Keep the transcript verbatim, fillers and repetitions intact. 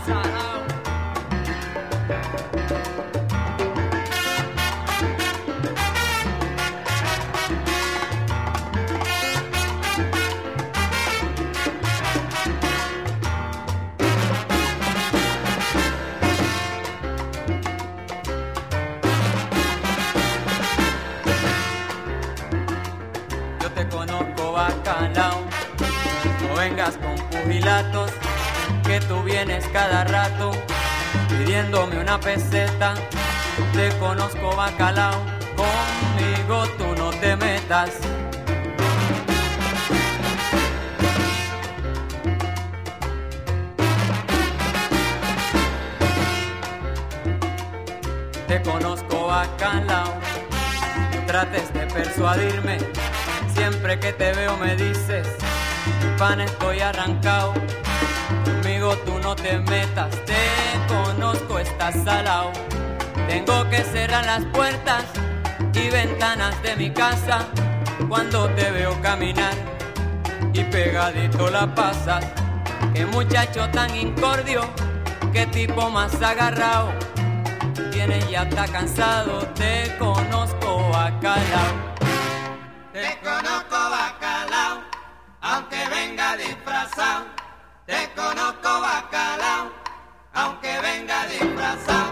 Bacalao, no vengas con pugilatos, que tú vienes cada rato pidiéndome una peseta. Te conozco, bacalao, conmigo tú no te metas. Te conozco, bacalao, no trates de persuadirme. Siempre que te veo me dices, pan estoy arrancado, conmigo tú no te metas. Te conozco, estás salao. Tengo que cerrar las puertas y ventanas de mi casa cuando te veo caminar y pegadito la pasas. Qué muchacho tan incordio, qué tipo más agarrado. Tienes ya está cansado, te conozco, bacalao. Te conozco, bacalao, aunque venga disfrazado. Te conozco, bacalao, aunque venga disfrazado.